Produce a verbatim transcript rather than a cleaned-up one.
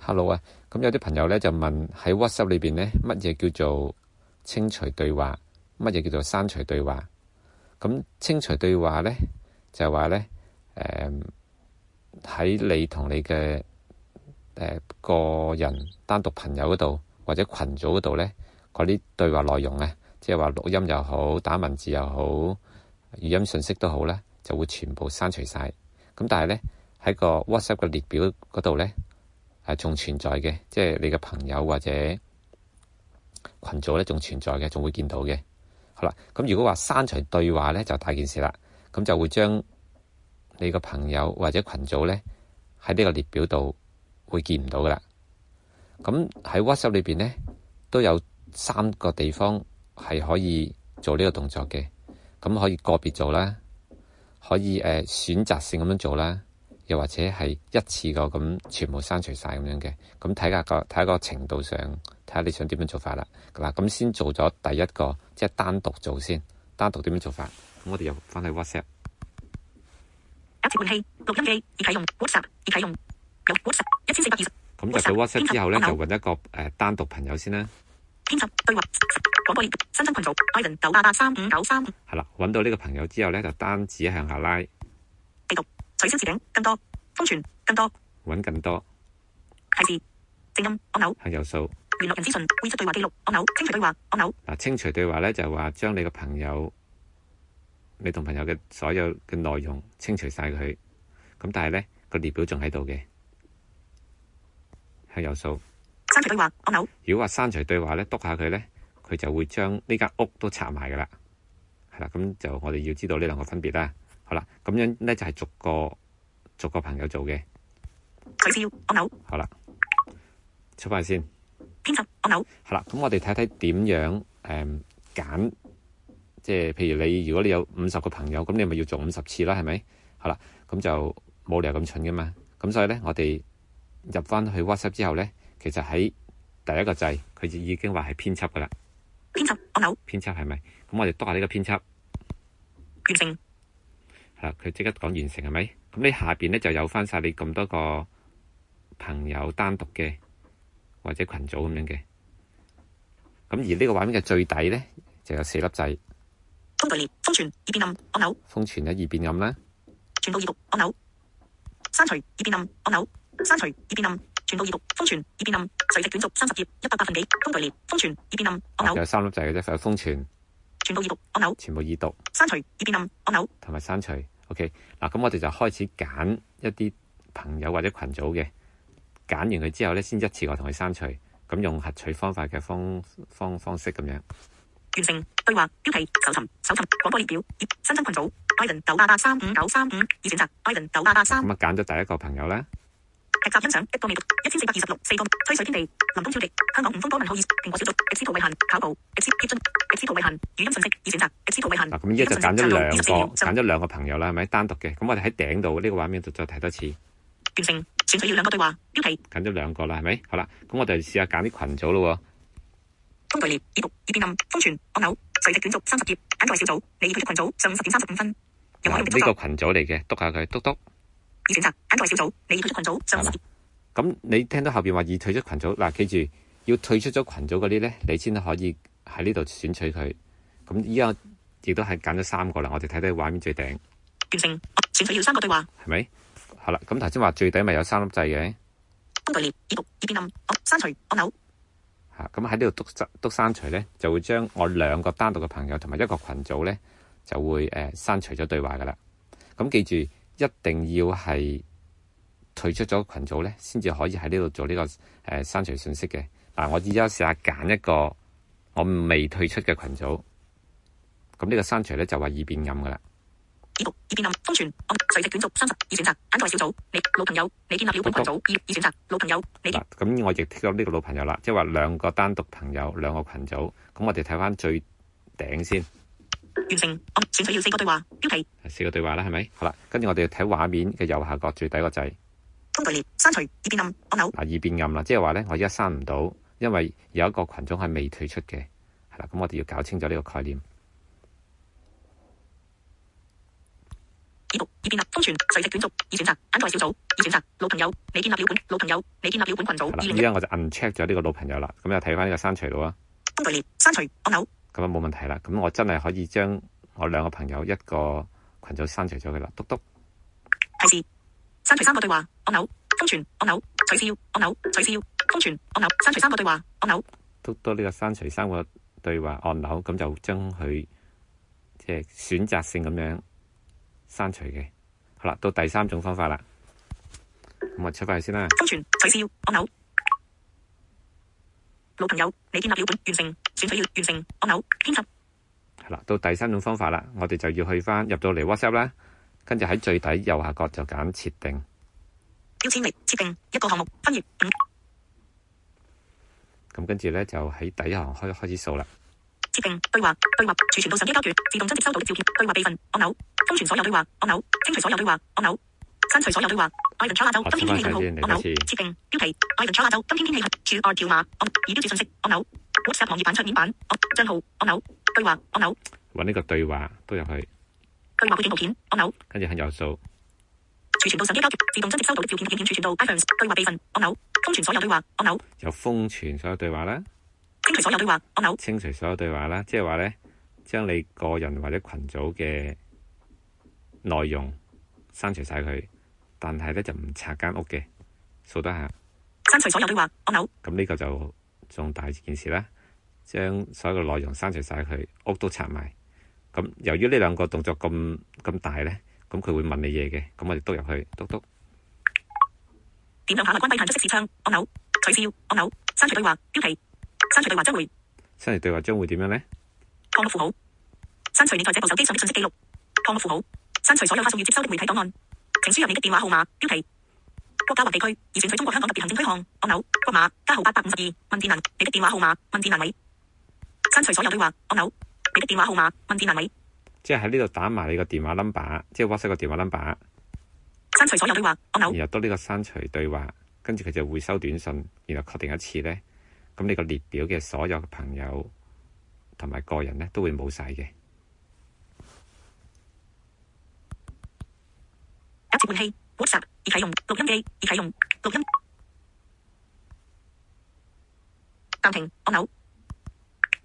Hello 啊，咁有啲朋友咧就問喺 WhatsApp 裏邊咧，乜嘢叫做清除對話，乜嘢叫做刪除對話？咁清除對話咧就係話咧，誒、呃、喺你同你嘅誒、呃、個人單獨朋友嗰度或者群組嗰度咧，嗰啲對話內容啊，即係話錄音又好，打文字又好，語音信息都好咧，就會全部刪除晒。咁但係咧喺個 WhatsApp 嘅列表嗰度咧，係仲存在嘅，即係你嘅朋友或者群組咧仲存在嘅，仲會見到嘅。好啦，咁如果話刪除對話咧，就大件事啦。咁就會將你個朋友或者群組咧喺呢個列表度會見唔到噶啦。咁喺 WhatsApp 裏邊咧都有三個地方係可以做呢個動作嘅。咁可以個別做啦，可以誒、呃、選擇性咁樣做啦。又或者係一次過咁全部刪除晒咁樣嘅，咁睇下個睇下個程度上，睇下你想點樣做法啦。嗱，咁先做咗第一個，即係單獨做先，單獨點樣做法？咁我哋又翻去 WhatsApp。 夾切換器，錄音機已啟用 WhatsApp 已啟用，有 WhatsApp 一千四百二十。 咁入到 WhatsApp 之後咧，就揾一個誒、呃、單獨朋友先啦。 編輯對話廣播列新增群組 Ivan 九八八三五九三五。 係啦，揾到呢個朋友之後咧，就單指向下拉。 取消置頂，更多，封存，更多， 揾更多， 提示，靜音，按鈕， 向右數， 聯絡人資訊，匯出對話記錄，按鈕，清除對話，按鈕。 嗱，清除對話咧就係話將你個朋友，你同朋友嘅所有嘅內容清除晒佢，咁但係咧個列表仲喺度嘅，向右數， 刪除對話，按鈕。 如果話刪除對話咧，篤下佢咧，佢就會將呢間屋都拆埋噶啦，係啦，咁就我哋要知道呢兩個分別啦。好啦，咁樣咧就係逐個逐個朋友做嘅。 取消按鈕。 好啦，出翻去先。 編輯按鈕。 好啦，咁我哋睇睇點樣誒揀，即係譬如你如果你有五十個朋友，咁你咪要做五十次啦，係咪？好啦，咁就冇理由咁蠢噶嘛。咁所以咧，我哋入翻去 WhatsApp 之後咧，其實喺第一個掣，佢就已經話係編輯噶啦。 編輯按鈕。 編輯係咪？咁我哋篤下呢個編輯。 完成。 佢即刻講完成係咪？咁你下邊咧就有翻晒你咁多個朋友單獨嘅或者群組咁樣嘅。咁而呢個畫面嘅最底咧就有四粒掣。 封隊列，封存，已變暗，按鈕。封存咧已變暗啦。 傳到已讀，按鈕。刪除，已變暗，按鈕。刪除，已變暗，傳到已讀，封存，已變暗。垂直卷軸三十頁，一百百分幾。封隊列，封存，已變暗，按鈕。 有三粒掣嘅啫，就封存。 全部已讀，按鈕。 全部已讀。 刪除，已變暗，按鈕。 同埋刪除。OK，嗱，咁我哋就開始揀一啲朋友或者群組嘅，揀完佢之後咧，先一次過同佢刪除，咁用核取方法嘅方方方式咁樣。 完成對話標題搜尋搜尋廣播列表新增群組 Ivan 九八八三五九三五已選擇 Ivan 九八八三。 咁啊揀咗第一個朋友啦。 劇集欣賞一個未讀一千四百二十六四個吹水天地林東超極香港五風多文可以蘋果小組 X 圖慧嫻跑步 X 貼進 X 圖慧嫻語音信息已選擇 X 圖慧嫻。 嗱，咁依家就揀咗兩個揀咗兩個朋友啦，係咪單獨嘅？咁我哋喺頂度呢個畫面度再睇多次。 完成選取了兩個對話標題。 揀咗兩個啦，係咪？好啦，咁我哋試下揀啲群組咯。 封隊列已讀已變暗封存按鈕垂直卷軸三十頁揀在小組你已退出群組上午十點三十五分。 嗱，呢個群組嚟嘅，篤下佢，篤篤。 已選擇揀在小組你已退出群組上午十點。 咁你聽到後邊話已退出群組，嗱，記住要退出咗群組嗰啲咧，你先可以喺呢度選取佢。咁依家亦都係揀咗三個啦，我哋睇睇畫面最頂。 完成選取要三個對話。 係咪？好啦，咁頭先話最底咪有三粒掣嘅。 封隊列已讀已變暗刪除按鈕。 嚇，咁喺呢度篤篤刪除咧，就會將我兩個單獨嘅朋友同埋一個群組咧，就會誒刪除咗對話噶啦。咁記住一定要係退出咗群組咧，先至可以喺呢度做呢、這個誒、呃、刪除信息嘅。嗱，我而家試下揀一個我未退出嘅群組，咁呢個刪除咧就話已變暗噶啦。 已讀已變暗封存按垂直卷軸三十已選擇揀在小組你老朋友你建立了本群組已已選擇老朋友你。嗱， 咁我亦剔咗呢個老朋友啦，即係話兩個單獨朋友兩個群組。咁我哋睇翻最頂先。 完成按選取要四個對話標題。 四個對話啦，係咪？好啦，跟住我哋睇畫面嘅右下角最底個掣。 封隊列刪除已變暗按鈕。 嗱，已變暗啦，即係話咧，我而家刪唔到，因為有一個群組係未退出嘅，係啦。咁我哋要搞清楚呢個概念。 已讀，已建立，封存，垂直卷軸，已選擇，等待小組，已選擇，老朋友，你建立了本，老朋友，你建立了本群組。 係啦，依家我就 uncheck 咗呢個老朋友啦，咁又睇翻呢個刪除度啊。 工具列，刪除，按鈕。 咁啊冇問題啦，咁我真係可以將我兩個朋友一個群組刪除咗佢啦，篤篤。 提示，刪除三個對話，按鈕，封存，按鈕，取消，按鈕，取消，封存，按鈕，刪除三個對話，按鈕。 篤篤呢個刪除三個對話按鈕，咁就將佢即係選擇性咁樣刪除嘅。好啦，到第三種方法啦，咁我出翻去先啦。 封存，取消，按鈕。老朋友，你建立了本，完成，選取要完成，按鈕，編輯。 係啦，到第三種方法啦，我哋就要去翻入到嚟 WhatsApp 啦，跟住喺最底右下角就揀設定。 標籤列，設定一個項目，分頁五。 咁跟住咧就喺第一行開開始數啦。 設定對話對話儲存到手機膠卷，自動增值收到的照片對話備份按鈕，封存所有對話按鈕，清除所有對話按鈕，刪除所有對話。艾倫查亞州今天天氣好按鈕，設定標題艾倫查亞州今天天氣係 Q R 條碼按已標注信息按鈕 WhatsApp 網頁版桌面版按帳號按鈕對話按鈕揾呢個對話都入去。 對話背景圖片按鈕， 跟住向右數。 儲存到手機膠卷，自動增值收到的照片影片儲存到 iPhones 對話備份按鈕，封存所有對話按鈕， 有封存所有對話啦。 清除所有對話按鈕， 清除所有對話啦，即係話咧，將你個人或者群組嘅內容刪除晒佢，但係咧就唔拆間屋嘅，數得下。 刪除所有對話按鈕， 咁呢個就仲大件事啦，將所有嘅內容刪除晒佢，屋都拆埋。咁由於呢兩個動作咁咁大咧，咁佢會問你嘢嘅，咁我哋督入去，督督。 點亮下來關閉彈出式視窗按鈕，取消按鈕，刪除對話標題。刪除對話將會， 刪除對話將會點樣呢？ 項目符號，刪除你在這部手機上的信息記錄。項目符號，刪除所有發送與接收的媒體檔案。請輸入你的電話號碼。標題，國家或地區已選取中國香港特別行政區項按鈕，國碼加號八百五十二。問電能，你的電話號碼。問電欄位，刪除所有對話按鈕，你的電話號碼。問電欄位， 即係喺呢度打埋你個電話 number， 即係 WhatsApp 個電話 number。 刪除所有對話按鈕， 然後多呢個刪除對話，跟住佢就會收短信，然後確定一次呢。咁你個列表嘅所有嘅朋友同埋個人咧都會冇晒嘅。 一接換器 WhatsApp 已啟用，錄音機已啟用，錄音暫停按鈕。